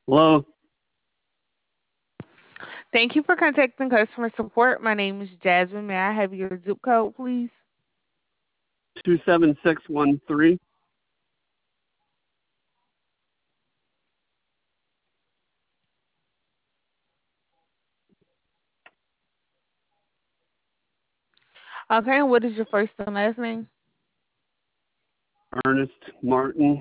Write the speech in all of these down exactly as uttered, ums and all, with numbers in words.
Hello, Thank you for contacting customer support. My name is Jasmine. May I have your zip code, please? two seven six one three. Okay, and what is your first and last name? Ernest Martin.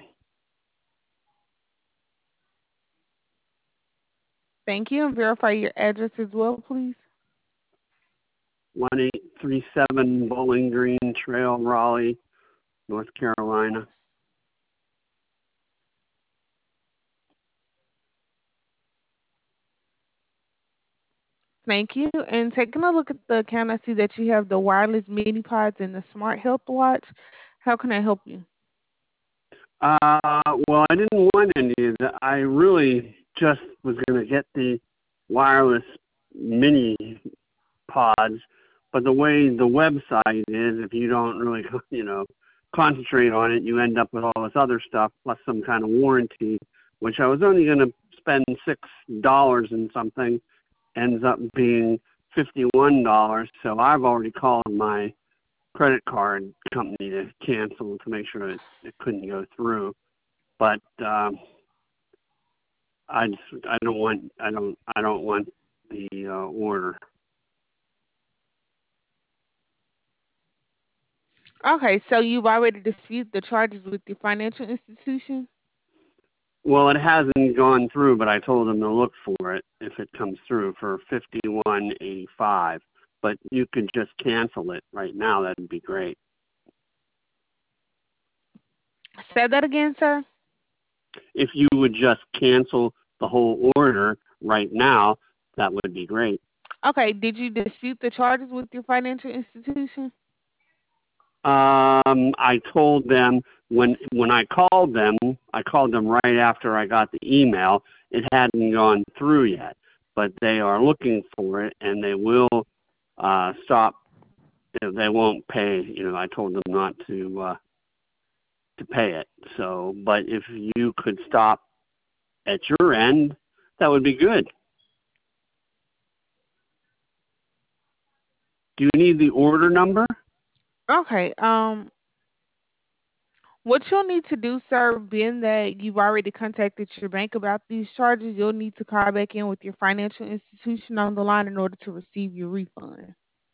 Thank you, and verify your address as well, please. one eight three seven Bowling Green Trail, Raleigh, North Carolina. Thank you. And taking a look at the account, I see that you have the wireless mini pods and the smart health watch. How can I help you? Uh, well, I didn't want any of that. I really just was going to get the wireless mini pods, but the way the website is, if you don't really, you know, concentrate on it, you end up with all this other stuff plus some kind of warranty, which I was only going to spend six dollars and something, ends up being fifty-one dollars. So I've already called my credit card company to cancel to make sure it, it couldn't go through. But um, I just I don't want I don't I don't want the uh, order. Okay, so you've already disputed the charges with your financial institution? Well, it hasn't gone through, but I told them to look for it if it comes through for fifty-one eighty-five. But you could just cancel it right now. That'd be great. Say that again, sir. If you would just cancel the whole order right now, that would be great. Okay, did you dispute the charges with your financial institution? Um, I told them when when I called them, I called them right after I got the email. It hadn't gone through yet, but they are looking for it, and they will uh, stop. They won't pay. You know, I told them not to uh, to pay it. So, but if you could stop at your end, that would be good. Do you need the order number? Okay, um, what you'll need to do, sir, being that you've already contacted your bank about these charges, you'll need to call back in with your financial institution on the line in order to receive your refund.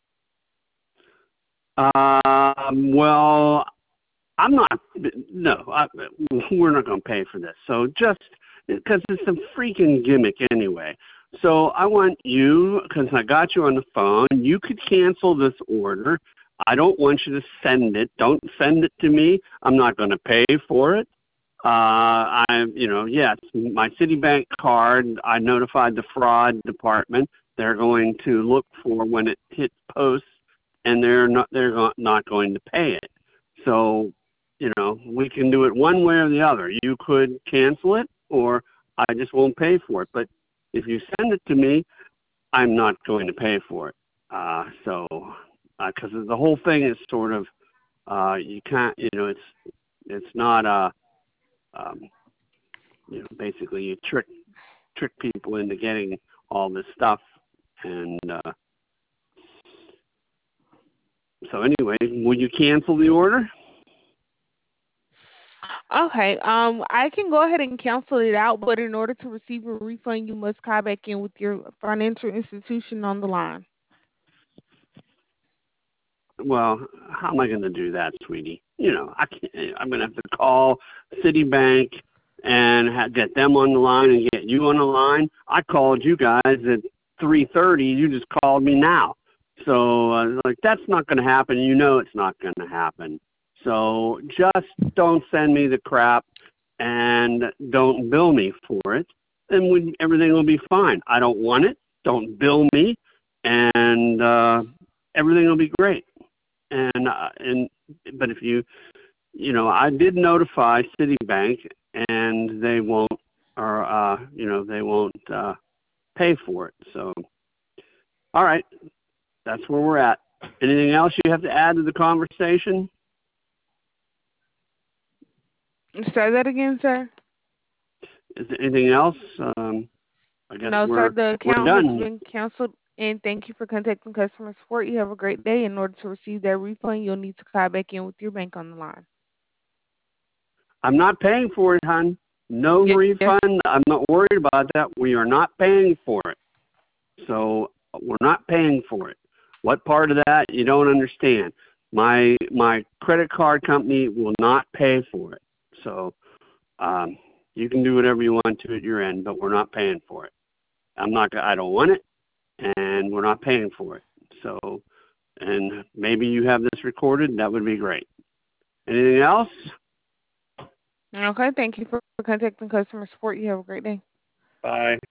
Um, well, I'm not. No, I, we're not going to pay for this. So just because it's a freaking gimmick anyway. So I want you, because I got you on the phone, you could cancel this order. I don't want you to send it. Don't send it to me. I'm not going to pay for it. Uh, I'm, you know, yes, my Citibank card. I notified the fraud department. They're going to look for when it hits post, and they're not. They're not going to pay it. So, you know, we can do it one way or the other. You could cancel it, or I just won't pay for it. But if you send it to me, I'm not going to pay for it. Uh, so, because uh, the whole thing is sort of, uh, you can't, you know, it's it's not a, um, you know, basically you trick trick people into getting all this stuff, and uh, so anyway, will you cancel the order? Okay, um, I can go ahead and cancel it out, but in order to receive a refund, you must call back in with your financial institution on the line. Well, how am I going to do that, sweetie? You know, I can't. I'm going to have to call Citibank and ha- get them on the line and get you on the line. I called you guys at three thirty. You just called me now. So, uh, like, that's not going to happen. You know it's not going to happen. So just don't send me the crap and don't bill me for it. Then we, everything will be fine. I don't want it. Don't bill me, and uh, everything will be great. And uh, and but if you you know I did notify Citibank, and they won't, or uh, you know they won't uh, pay for it. So all right, that's where we're at. Anything else you have to add to the conversation? Say that again, sir. Is there anything else? Um, I guess No, sir, we're the we're account has done. been canceled, and thank you for contacting customer support. You have a great day. In order to receive that refund, you'll need to call back in with your bank on the line. I'm not paying for it, hon. No Yes, yes. refund. I'm not worried about that. We are not paying for it. So we're not paying for it. What part of that you don't understand? My my credit card company will not pay for it. So um, you can do whatever you want to at your end, but we're not paying for it. I'm not. I don't want it, and we're not paying for it. So, and maybe you have this recorded. That would be great. Anything else? Okay, thank you for contacting customer support. You have a great day. Bye.